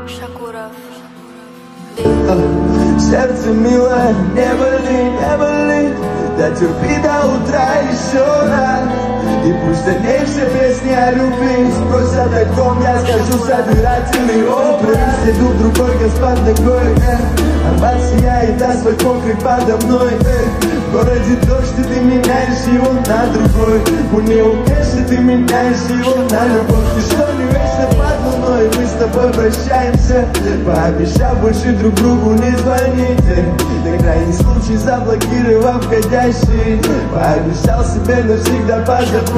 Шакуров. Сердце милое, не боли, дотерпи до утра еще раз. И пусть дальнейшие песни о любви спросят о ком, я скажу собирательный образ. Иду другой господ ногой, арбат сияет, асфальт мокрый подо мной. В городе дождь, и ты меняешь его на другой. У него кэш, и ты меняешь его на любовь. И что не вечно под луной, мы с тобой прощаемся, пообещав больше друг другу не звонить. На крайний случай заблокировав входящий, пообещал себе навсегда позабыть.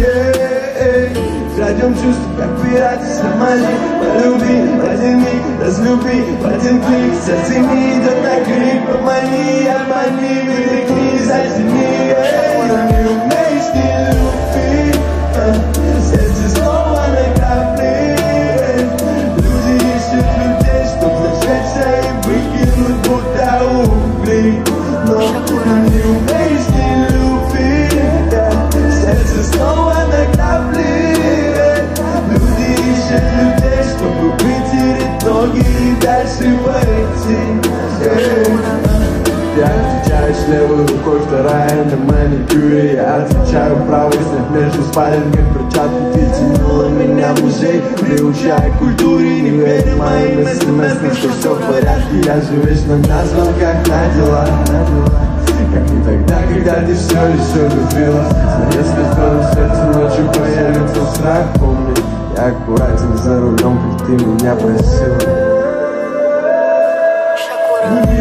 Крадем чувства, как пираты с Сомали. Полюби в один миг, разлюби в один клик. Сердце не идет на крик, помани, обмани, выдохни, зажми. Не умеешь не любить, сердце снова на капли. Люди ищут людей, чтоб зажечься и выкинуть будто угли. Но не умеешь не любить, сердце снова на капли. Люди ищут людей, чтобы вытереть ноги и дальше пойти. Ты отвечаешь левой рукой, вторая на маникюре. Я отвечаю правой, снег между спален, как перчатки. Ты тянула меня в музей, приучая к культуре. Не верь моим смс, что все в порядке. Я же вечно на звонках на дела. Как не тогда, когда ты все еще любила. Но если в твоем сердце ночью появится страх, помни, я аккуратен за рулем, как ты меня просила. Шакуров.